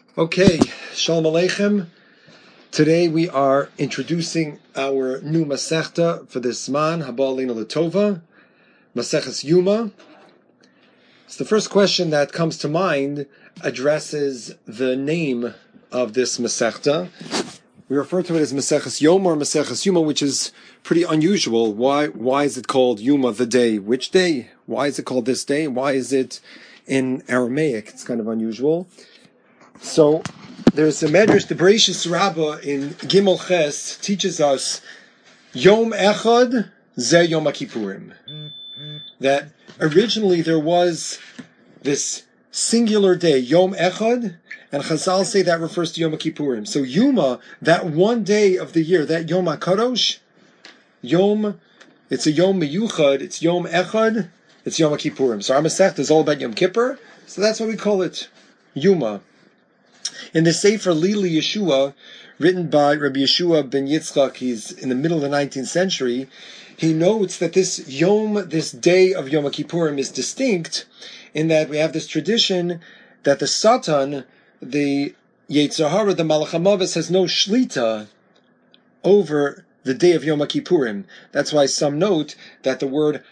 Okay, Shalom Aleichem. Today we are introducing our new Masechta for this man, Haba Aleinu L'Tova, Maseches Yuma. So the first question that comes to mind addresses the name of this Masechta. We refer to it as Maseches Yom or Maseches Yuma, which is pretty unusual. Why is it called Yuma, the day? Which day? Why is it called this day? Why is it in Aramaic? It's kind of unusual. So there's a Medrash, the Bereshis Rabbah in Gimel Ches teaches us Yom Echad Ze Yom HaKippurim. That originally there was this singular day, Yom Echad, and Chazal say that refers to Yom HaKippurim. So Yuma, that one day of the year, that Yom HaKadosh, it's a Yom Meyuchad, it's Yom Echad, it's Yom HaKippurim. So our Masechta is all about Yom Kippur, so that's why we call it Yuma. In the Sefer Lili Yeshua, written by Rabbi Yeshua ben Yitzchak, he's in the middle of the 19th century, he notes that this day of Yom Kippurim is distinct in that we have this tradition that the Satan, the Yetzer Hara, the Malach HaMavis, has no shlita over the day of Yom Kippurim. That's why some note that the word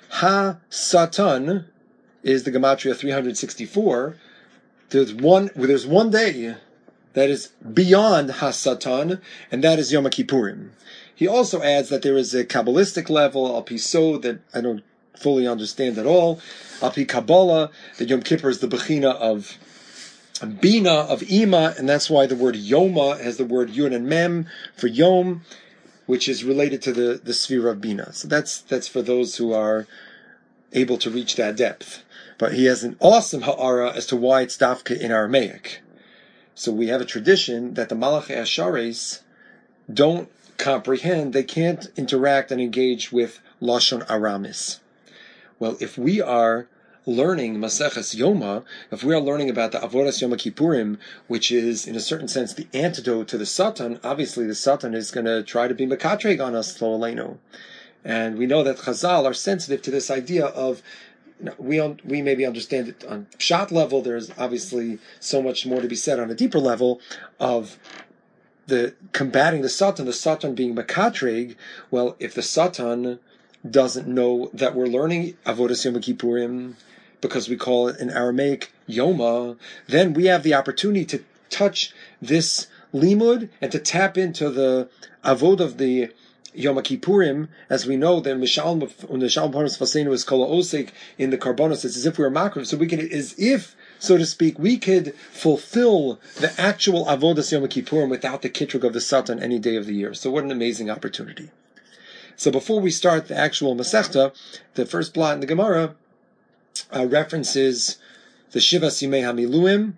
Ha-Satan is the Gematria 364. There's one day that is beyond Hasatan, and that is Yom Kippurim. He also adds that there is a Kabbalistic level, Al Pi Sod, that I don't fully understand at all, Al Pi Kabbalah, that Yom Kippur is the Bechina of Bina, of Ima, and that's why the word Yoma has the word Yud and Mem for Yom, which is related to the Sfira of Bina. So that's for those who are able to reach that depth. But he has an awesome ha'ara as to why it's dafka in Aramaic. So we have a tradition that the Malachei Ashares don't comprehend, they can't interact and engage with Lashon Aramis. Well, if we are learning Maseches Yoma, if we are learning about the Avodas Yom Kippurim, which is, in a certain sense, the antidote to the Satan, obviously the Satan is going to try to be Mekatreg on us, Lo Aleinu. And we know that Chazal are sensitive to this idea of, we maybe understand it on pshat level. There's obviously so much more to be said on a deeper level of the combating the Satan being mekatreg. Well, if the Satan doesn't know that we're learning Avodas Yom Kippurim because we call it in Aramaic Yoma, then we have the opportunity to touch this limud and to tap into the avod of the Yom Kippurim, as we know, then Mishalm Parnas Fasenu is Kol Osek in the Karbonos. It's as if we were makriv, so we could, as if, so to speak, we could fulfill the actual Avodas Yom Kippurim without the kitrug of the Satan any day of the year. So what an amazing opportunity. So before we start the actual Masechta, the first blot in the Gemara references the Shivas Yimei HaMiluim.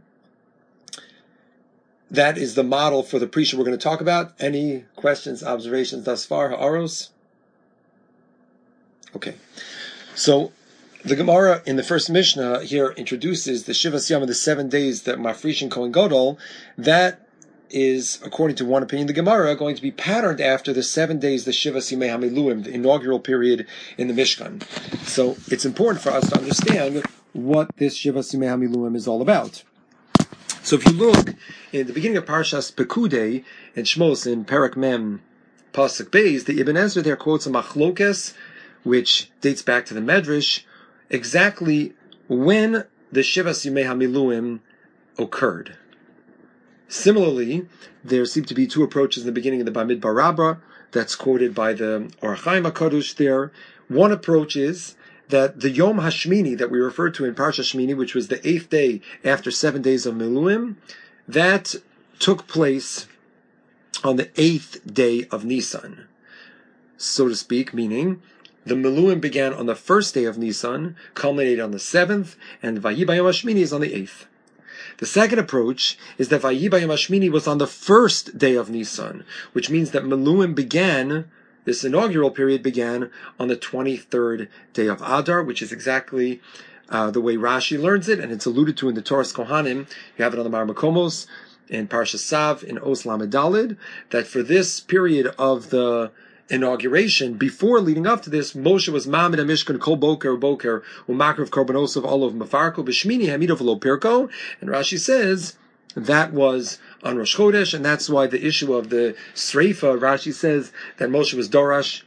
That is the model for the Prisha we're going to talk about. Any questions, observations thus far, Ha'aros? Okay. So, the Gemara in the first Mishnah here introduces the Shivas Yom, the 7 days that Mafrishin Kohen Gadol. That is, according to one opinion, the Gemara, going to be patterned after the 7 days, the Shivas Yimei HaMiluim, the inaugural period in the Mishkan. So, it's important for us to understand what this Shivas Yimei HaMiluim is all about. So if you look in the beginning of Parshas Pekudei and Shmos in Perek Mem Pasuk Beis, the Ibn Ezra there quotes a machlokes, which dates back to the Medrash, exactly when the Shivas Yimei HaMiluim occurred. Similarly, there seem to be two approaches in the beginning of the Bamidbar Rabbah, that's quoted by the Or HaChaim HaKadosh there. One approach is that the Yom HaShmini that we referred to in Parsha Shmini, which was the 8th day after 7 days of Miluim, that took place on the 8th day of Nisan, so to speak, meaning the Miluim began on the 1st day of Nisan, culminated on the 7th, and Vayi Bayom HaShmini is on the 8th. The second approach is that Vayi Bayom HaShmini was on the 1st day of Nisan, which means that Miluim began, this inaugural period began on the 23rd day of Adar, which is exactly the way Rashi learns it, and it's alluded to in the Torah's Kohanim. You have it on the Mar Makomos, in Parsha Sav, in Os Lamed Daled, that for this period of the inauguration, before leading up to this, Moshe was Ma'amid HaMishkan Kol Boker U'Makriv Korbanos of all of Mefarko B'Shmini Hamidav Lo Pirko, and Rashi says that was on Rosh Chodesh, and that's why the issue of the Sreifa, Rashi says that Moshe was Dorosh,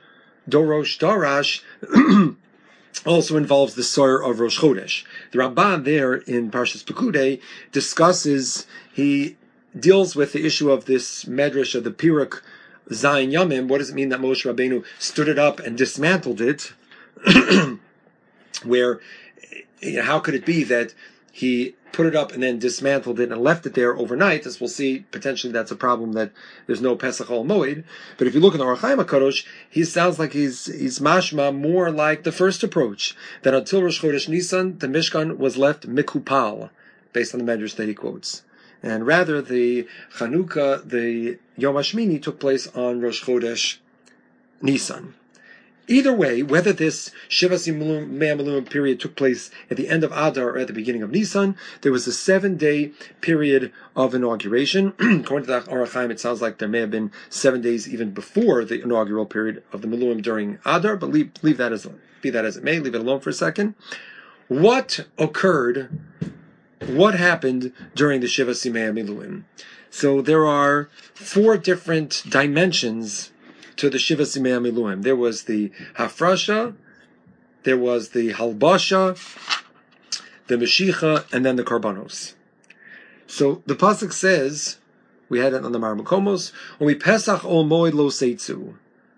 also involves the Sor of Rosh Chodesh. The Ramban there in Parshas Pekudei he deals with the issue of this medrash of the Piruk Zayin Yamim. What does it mean that Moshe Rabbeinu stood it up and dismantled it? Where, how could it be that he put it up and then dismantled it and left it there overnight? As we'll see, potentially that's a problem that there's no Pesach Ol Moed. But if you look in the Orach Chaim HaKadosh, he sounds like he's mashma more like the first approach, that until Rosh Chodesh Nisan, the Mishkan was left mikupal, based on the medrash that he quotes. And rather, the Chanukah, the Yom HaShmini, took place on Rosh Chodesh Nisan. Either way, whether this Shivas Mea Meluim period took place at the end of Adar or at the beginning of Nisan, there was a 7-day period of inauguration. According to the Orach Chaim, it sounds like there may have been 7 days even before the inaugural period of the Meluim during Adar, but leave that as be that as it may, leave it alone for a second. What occurred? What happened during the Shivas Mea Meluim? So there are 4 different dimensions to the Shivas Mea Meluim. There was the Hafrasha, there was the Halbasha, the Meshicha, and then the Karbanos. So the pasuk says, we had it on the Mar Makomos, when we Pesach Ol Moed Lo Seitzu.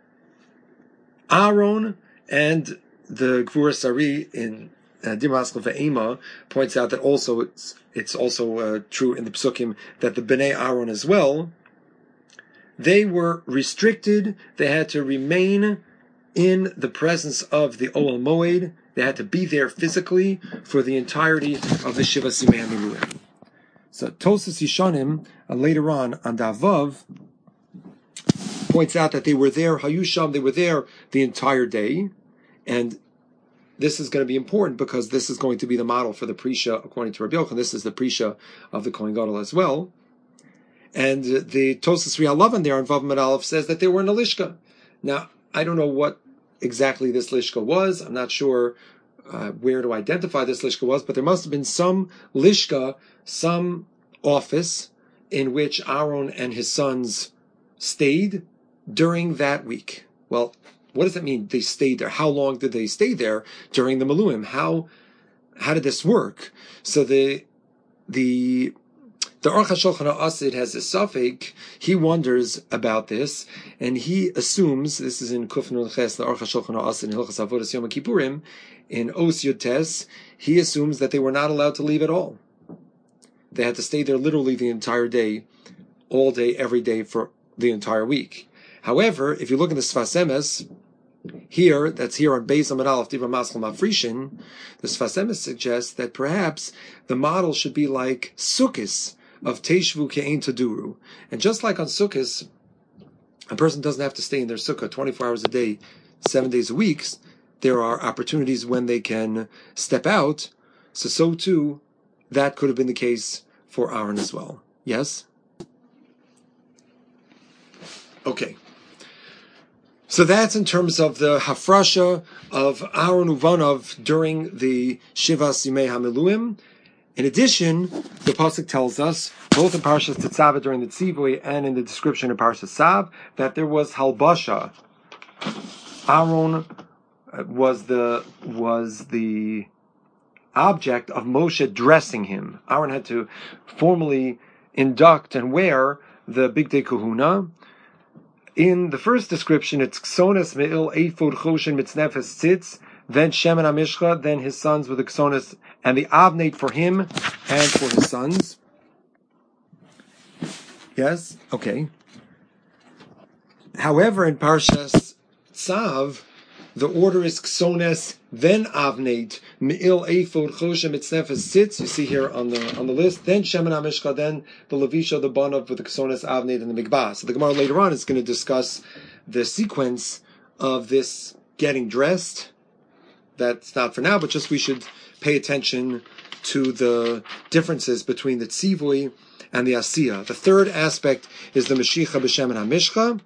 Aaron and the Gvura Sari in Dimaskal Ve'ema points out that also it's also true in the Psukim that the Bnei Aaron as well, they were restricted. They had to remain in the presence of the Ohel Moed. They had to be there physically for the entirety of the Shivas Mea Meluim. So Tosas Yishanim, later on Davav, points out that they were there, Hayusham, they were there the entire day. And this is going to be important because this is going to be the model for the Prisha, according to Rabbi Yochanan. This is the Prisha of the Kohen Gadol as well. And the Tosas Rialavan there on Vav Mid Aleph says that they were in a lishka. Now, I don't know what exactly this lishka was. I'm not sure where to identify this lishka was, but there must have been some lishka, some office in which Aaron and his sons stayed during that week. Well, what does that mean? They stayed there. How long did they stay there during the Meluim? How did this work? So the Aruch HaShulchan HaAsid has a suffix. He wonders about this, and he assumes, this is in Kuf Nun Ches, the Aruch HaShulchan HaAsid in Hilchos Avodas Yom Kippurim, in Os Yud Tes, he assumes that they were not allowed to leave at all. They had to stay there literally the entire day, all day, every day, for the entire week. However, if you look at the Sfas Emes, that's here on Beis Amud Aleph Dibra Maskal Mafrishin, the Sfas Emes suggests that perhaps the model should be like Sukkos, of Teshvu Ke'ein Taduru. And just like on Sukkot, a person doesn't have to stay in their sukkah 24 hours a day, 7 days a week. There are opportunities when they can step out. So too, that could have been the case for Aaron as well. Yes? Okay. So that's in terms of the Hafrasha of Aaron Uvanov during the Shivas Yimei HaMeluim. In addition, the pasuk tells us, both in Parshas Tetzaveh during the Tzivui and in the description of Parshas Sav, that there was halbasha. Aaron was the object of Moshe dressing him. Aaron had to formally induct and wear the Bigdei Kahuna. In the first description, it's Ksonas Me'il Eifod Choshen Mitznefes Tzitz, then Shemen HaMishcha, then his sons with the Ksonas and the Avnate for him and for his sons. Yes? Okay. However, in Parshas Tzav, the order is Ksones, then Avnate, Me'il Eifod Choshen Mitznefes Tzitz, you see here on the list, then Shemen HaMishcha, then the Levisha, the Banav with the Ksones, Avnate, and the Mikbah. So the Gemara later on is going to discuss the sequence of this getting dressed. That's not for now, but just we should pay attention to the differences between the Tzivui and the Asiyah. The third aspect is the Meshicha B'Shemen HaMishcha,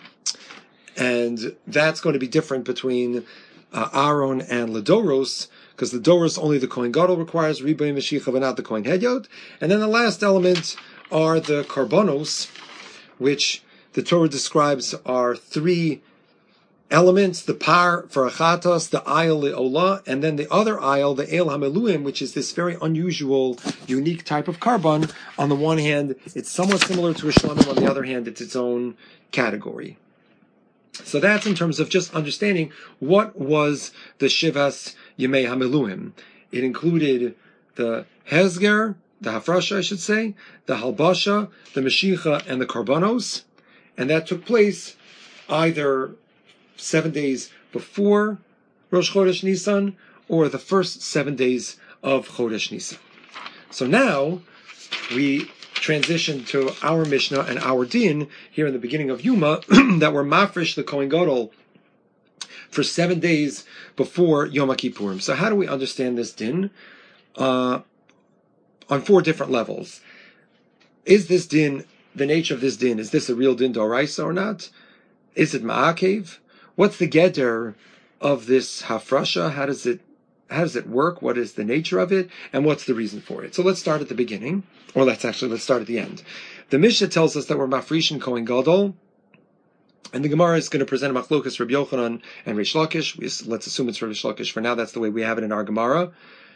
and that's going to be different between Aaron and Ledoros, because the Doros only the Kohen Gadol requires Ribay Mashiach, but not the Kohen Hedyot. And then the last element are the Karbonos, which the Torah describes are three elements: the par for achatos, the ayil le'olah, and then the other ayil, the el hameluim, which is this very unusual, unique type of carbon. On the one hand, it's somewhat similar to a shlamim. On the other hand, it's its own category. So that's in terms of just understanding what was the Shivas Yemei HaMeluim. It included the Hezger, the Hafrasha, I should say, the Halbasha, the Meshicha, and the Karbanos. And that took place either 7 days before Rosh Chodesh Nisan or the first 7 days of Chodesh Nisan. So now we transition to our Mishnah and our Din here in the beginning of Yuma that were mafresh the Kohen Gadol for 7 days before Yom Kippurim. So how do we understand this Din? On 4 different levels. Is this Din, the nature of this Din, is this a real Din D'Oraisa or not? Is it Ma'akev? What's the Geder of this Hafrasha? How does it work? What is the nature of it? And what's the reason for it? So let's start at the beginning. Or let's start at the end. The Mishnah tells us that we're mafrishin Kohen Gadol, and the Gemara is going to present a machlokas Rabbi Yochanan and Reish Lakish. Let's assume it's Reish Lakish for now. That's the way we have it in our Gemara.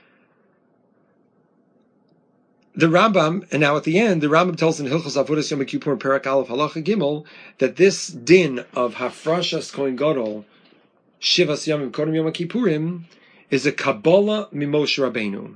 The Rambam, and now at the end, the Rambam tells in Hilchos Avodas Yom Kippur and Perak Aleph Halacha Gimel that this din of Hafrashas Kohen Gadol Shivas Yamim Kodem Yom Kippurim is a Kabbalah Mimoshe Rabbeinu.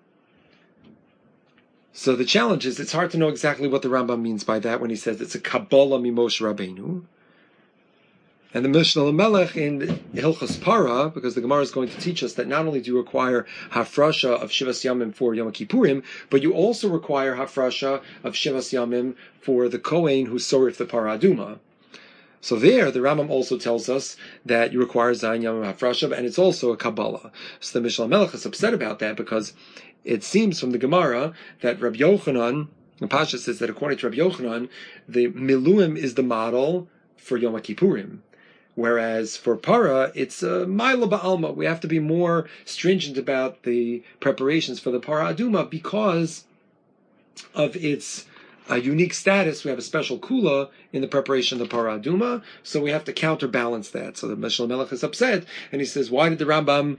So the challenge is, it's hard to know exactly what the Rambam means by that when he says it's a Kabbalah Mimoshe Rabbeinu. And the Mishnah Lamelech in Hilchos Para, because the Gemara is going to teach us that not only do you require Hafrasha of Shivas Yamim for Yom Kippurim, but you also require Hafrasha of Shivas Yamim for the Kohen who sorif the Para Aduma. So there, the Rambam also tells us that you require Zayin Yamim Hafrasha, and it's also a Kabbalah. So the Mishnah Lamelech is upset about that because it seems from the Gemara that Rabbi Yochanan, the Pasha says that according to Rabbi Yochanan, the Miluim is the model for Yom Kippurim. Whereas for Para, it's a Maila Ba'alma. We have to be more stringent about the preparations for the Para Aduma because of its unique status. We have a special kula in the preparation of the Para Aduma, so we have to counterbalance that. So the Mishnah Melech is upset, and he says, why did the Rambam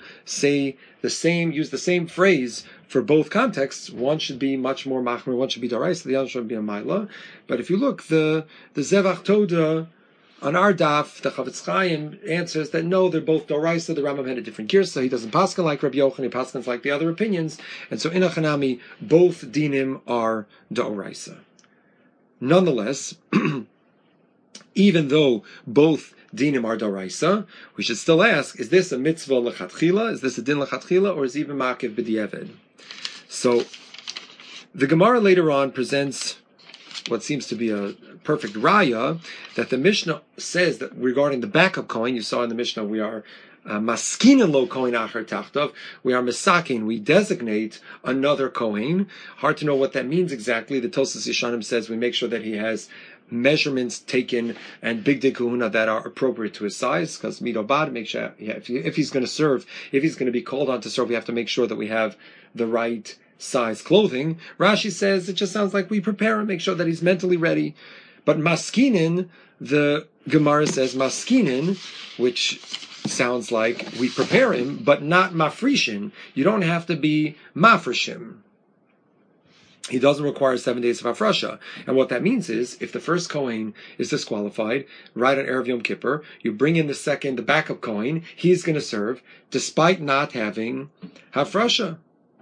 use the same phrase for both contexts? One should be much more machmir, one should be daraisa, the other should be a maila. But if you look, the Zevach Toda on our daf, the Chavetz Chaim answers that no, they're both doraisa. The Rambam had a different girsa. He doesn't paskin like Rabbi Yochanan. He paskins like the other opinions. And so in Achanami, both dinim are doraisa. Nonetheless, even though both dinim are doraisa, we should still ask: is this a mitzvah lechatchila? Is this a din lechatchila, or is it even makiv b'diavad? So the Gemara later on presents what seems to be a perfect raya, that the Mishnah says that regarding the backup coin, you saw in the Mishnah, we are maskinin lo kohen acher tachtav, we are mesakin, we designate another kohen. Hard to know what that means exactly. The Tosas Yeshanim says we make sure that he has measurements taken and big de kahuna that are appropriate to his size, because midobad, make sure, if he's going to serve, if he's going to be called on to serve, we have to make sure that we have the right size clothing. Rashi says it just sounds like we prepare him, make sure that he's mentally ready. But maskinin, the Gemara says maskinin, which sounds like we prepare him, but not mafrishin. You don't have to be mafrishim. He doesn't require 7 days of Hafrasha. And what that means is, if the first Kohen is disqualified, right on Erev Yom Kippur, you bring in the backup Kohen, he's going to serve, despite not having Hafrasha.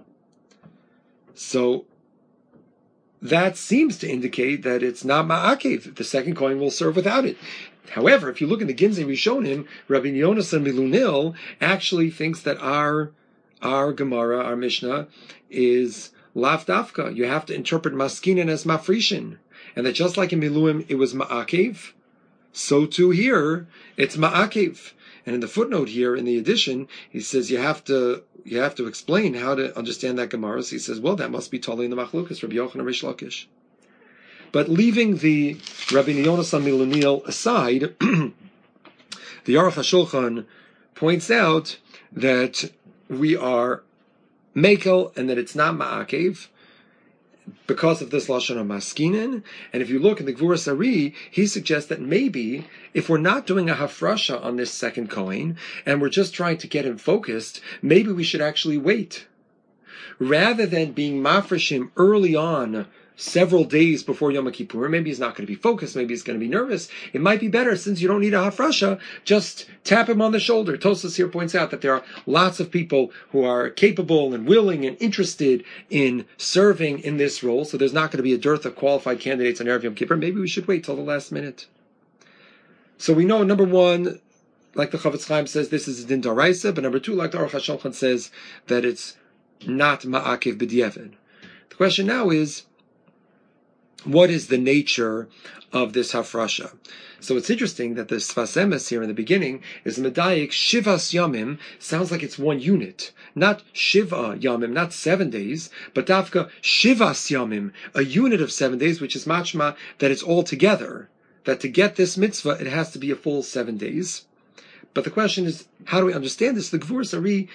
So that seems to indicate that it's not ma'akev. The second Kohen will serve without it. However, if you look in the Ginzei Rishonim, Rabbi Yonasan Milunil actually thinks that our Gemara, our Mishnah, is lav dafka. You have to interpret maskinin as mafrishin. And that just like in Miluim it was ma'akev, so too here it's ma'akev. And in the footnote here, in the edition, he says you have to explain how to understand that Gemara. So he says, well, that must be totally in the Machlukas, Rabbi Yochanan Reish Lakish. But leaving the Rabbi Yonasan Milunil aside, the Aruch HaShulchan points out that we are mekel and that it's not ma'akev because of this lashon of maskinin. And if you look in the Gvuras Ari, he suggests that maybe if we're not doing a hafrasha on this second kohen and we're just trying to get him focused, maybe we should actually wait rather than being mafreshim early on, several days before Yom Kippur. Maybe he's not going to be focused. Maybe he's going to be nervous. It might be better, since you don't need a hafrasha, just tap him on the shoulder. Tosfos here points out that there are lots of people who are capable and willing and interested in serving in this role. So there's not going to be a dearth of qualified candidates on Erev Yom Kippur. Maybe we should wait till the last minute. So we know, number one, like the Chavetz Chaim says, this is a din d'oraisa, but number two, like the Aruch HaShulchan says, that it's not ma'akev b'diavad. The question now is, what is the nature of this hafrasha? So it's interesting that the Sfas Emes here in the beginning is medayik shivas yamim, sounds like it's one unit, not shiva yamim, not 7 days, but dafka shivas yamim, a unit of 7 days, which is machma that it's all together. That to get this mitzvah, it has to be a full 7 days. But the question is, how do we understand this? The Gvuras Ari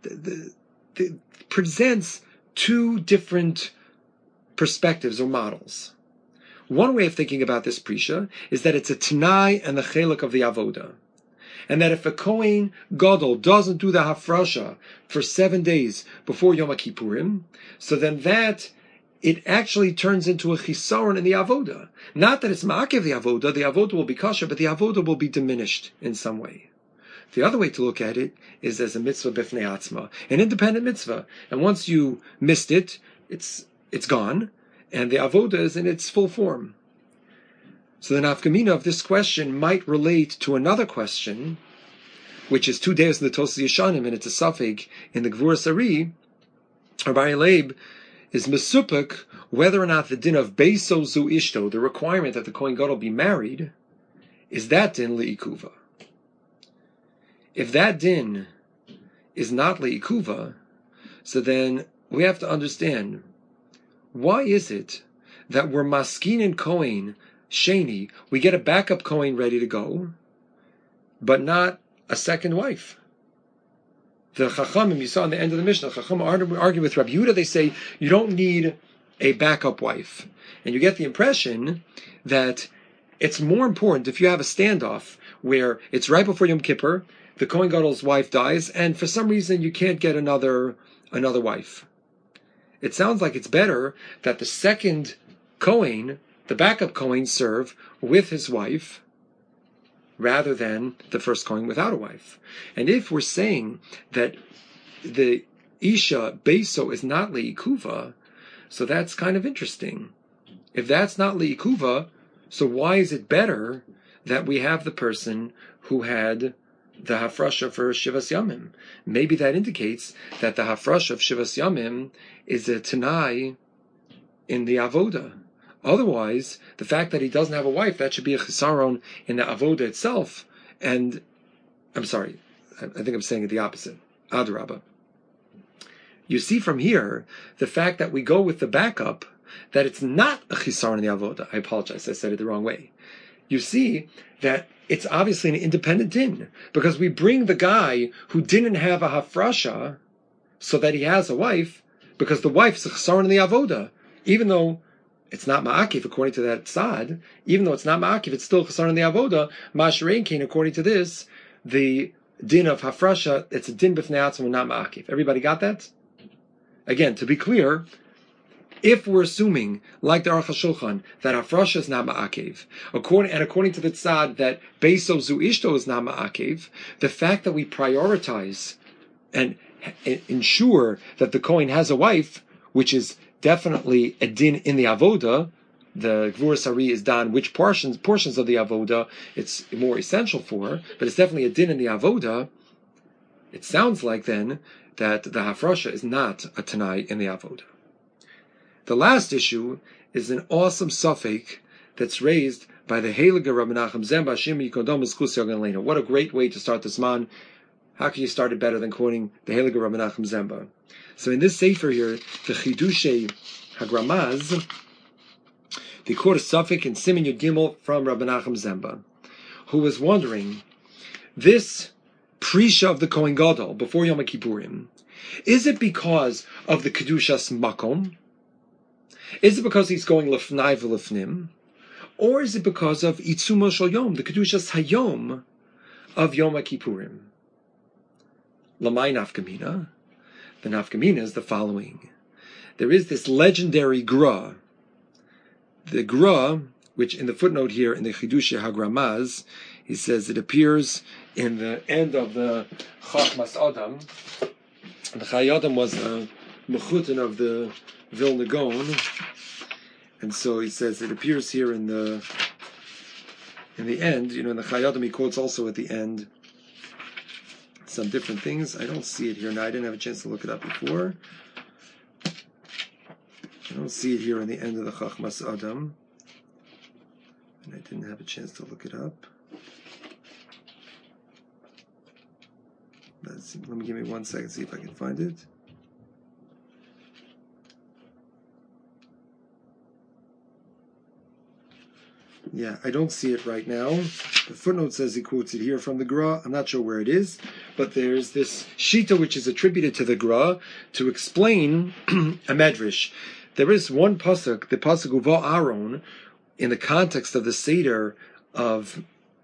presents two different perspectives or models. One way of thinking about this prisha is that it's a Tanai and the chelik of the avoda. And that if a Kohen Gadol doesn't do the hafrasha for 7 days before Yom Kippurim, so then that it actually turns into a chisaron in the avoda. Not that it's ma'akev the avoda will be kosher, but the avoda will be diminished in some way. The other way to look at it is as a mitzvah b'fnei atzma, an independent mitzvah. And once you missed it, it's gone, and the avoda is in its full form. So the nafkamina of this question might relate to another question, which is 2 days in the Tosfos Yeshanim, and it's a suffix in the Gvuras Ari. Rabbi Leib is mesupik whether or not the din of beiso zu ishto, the requirement that the Kohen Gadol be married, is that din li'ikuva. If that din is not li'ikuva, so then we have to understand, why is it that we're maskin and Kohen sheni, we get a backup Kohen ready to go, but not a second wife? The Chachamim, you saw in the end of the Mishnah, Chachamim argue with Rabbi Yehuda. They say you don't need a backup wife. And you get the impression that it's more important if you have a standoff where it's right before Yom Kippur, the Kohen Gadol's wife dies, and for some reason you can't get another wife. It sounds like it's better that the second Kohen, the backup Kohen, serve with his wife, rather than the first Kohen without a wife. And if we're saying that the Isha Beiso is not Li'ikuva, so that's kind of interesting. If that's not Li'ikuva, so why is it better that we have the person who had the Hafrasha for Shivas Yamim? Maybe that indicates that the Hafrasha of Shivas Yamim is a Tanai in the Avoda. Otherwise, the fact that he doesn't have a wife, that should be a chisaron in the avoda itself. And, I'm sorry, I think I'm saying it the opposite. Adrabah. You see from here, the fact that we go with the backup, that it's not a chisaron in the avoda. I apologize, I said it the wrong way. You see that it's obviously an independent din, because we bring the guy who didn't have a hafrasha, so that he has a wife, because the wife's a chisaron in the avoda, even though it's not ma'akiv according to that tzad. Even though it's not ma'akiv, it's still chasar in the avoda. Ma'asherein kain, according to this, the din of hafrasha, it's a din b'fnei atzma, not ma'akiv. Everybody got that? Again, to be clear, if we're assuming, like the Aruch HaShulchan, that hafrasha is not ma'akiv, according to the tzad that beiso zu ishto is not ma'akiv, the fact that we prioritize and ensure that the Kohen has a wife, which is definitely a din in the avoda. The Gvuras Ari is done which portions of the avoda it's more essential for, but it's definitely a din in the avoda. It sounds like then that the hafrasha is not a tanai in the avoda. The last issue is an awesome suffix that's raised by the Heilige Rabbi Menachem Zemba Shim Yikodom Zchus Yogan Leina. What a great way to start this man. How can you start it better than quoting the Heilige Rabbi Menachem Zemba? So in this sefer here, the Chidushay Hagramaz, they quote a suffix in Siman Yud Gimel from Rabbi Menachem Zemba, who was wondering, this Prisha of the Kohen Gadol before Yom Kippurim? Is it because of the Kedushas Makom? Is it because he's going Lefnai v'Lefnim? Or is it because of Itzumo Shel Yom, the Kedushas Hayom of Yom Kippurim? Lamai Nafkamina. The Nafkamina is the following. There is this legendary Gra. The Gra, which in the footnote here in the Chidushei HaGramaz, he says it appears in the end of the Chachmas Adam. The Chai Adam was a mechutin of the Vilna Gaon, and so he says it appears here in the end. In the Chai Adam he quotes also at the end some different things. I don't see it here now. I didn't have a chance to look it up before. I don't see it here in the end of the Chachmas Adam, and I didn't have a chance to look it up. Let me give me 1 second, see if I can find it. Yeah, I don't see it right now. The footnote says he quotes it here from the Gra. I'm not sure where it is, but there's this Shita which is attributed to the Gra to explain a Medrash. There is one pasuk, the pasuk Uva Aaron, in the context of the Seder of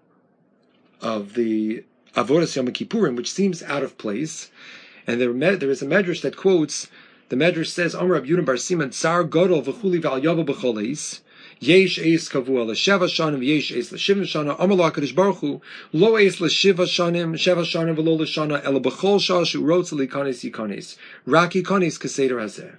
the Avodas Yom Kippurim, which seems out of place, and there is a medrash that quotes. The medrash says, "Amar Rab Yehuda bar Siman Tsar Gadol v'Chuli v'Al Yavo b'Choleis Yesh Eis Kavua l'Sheva Shanim Yesh Eis l'Shiva Shana Amar Lo HaKadosh Baruch Hu Lo Eis l'Shiva Shanim Sheva Shanim v'Lo l'Shana Ela b'Chol Shah Shu Rotz L'Ikanes Yikanes Rak Yikanes Keseder Hazeh."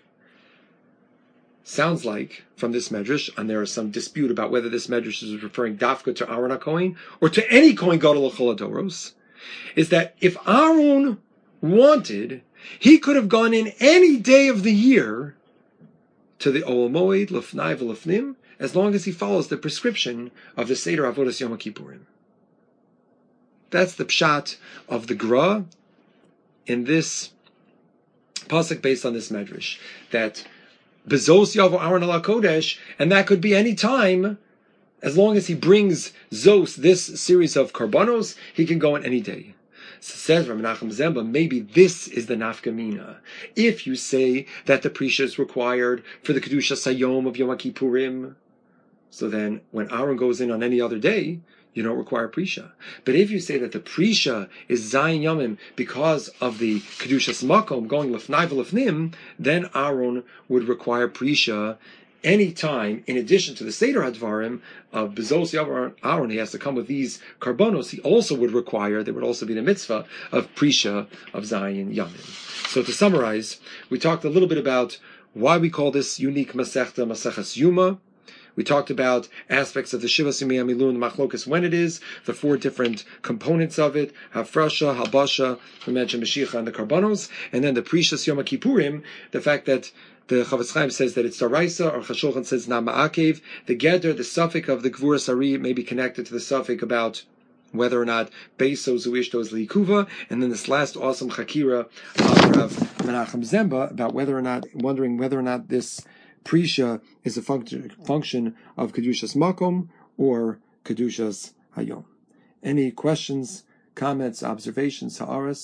Sounds like, from this medrash, and there is some dispute about whether this medrash is referring dafka to Aaron HaKohen or to any Kohen Gadol L'Chol HaDoros, is that if Aaron wanted, he could have gone in any day of the year to the Ohel Moed, Lefnai v'Lefnim, as long as he follows the prescription of the Seder Avodas Yom Kippurim. That's the pshat of the Gra in this pasuk based on this medrash, that Bezos Yavo Aaron ala Kodesh, and that could be any time, as long as he brings Zos, this series of karbanos, he can go on any day. So says Rav Menachem Zemba, maybe this is the nafkamina. If you say that the prisha is required for the Kedusha Sayom of Yom Kippurim, so then when Aaron goes in on any other day, you don't require prisha. But if you say that the prisha is Zayin Yomim because of the Kedushas Makom going Lefnai v'Lefnim, then Aaron would require prisha any time, in addition to the Seder HaDvarim of Bezos Yavar Aaron, he has to come with these karbonos, he also would require, there would also be the mitzvah of prisha of Zayin Yomim. So to summarize, we talked a little bit about why we call this unique Masechta, Maseches Yuma. We talked about aspects of the Shiva Simei Milun Machlokas, when it is, the 4 different components of it, Hafrasha, Halbasha, we mentioned Mashiach and the Karbanos, and then the Prishas Yom Kippurim, the fact that the Chavetz Chaim says that it's Daraisa, or Chashulchan says Na Ma'akev, the Geder, the suffix of the Gvuras Ari may be connected to the suffix about whether or not Beiso Zuishto is Likuva, and then this last awesome Chakira of Rav Menachem Zemba about wondering whether or not this Prisha is a function of Kedushas Makom or Kedushas Hayom. Any questions, comments, observations, Ha'aras?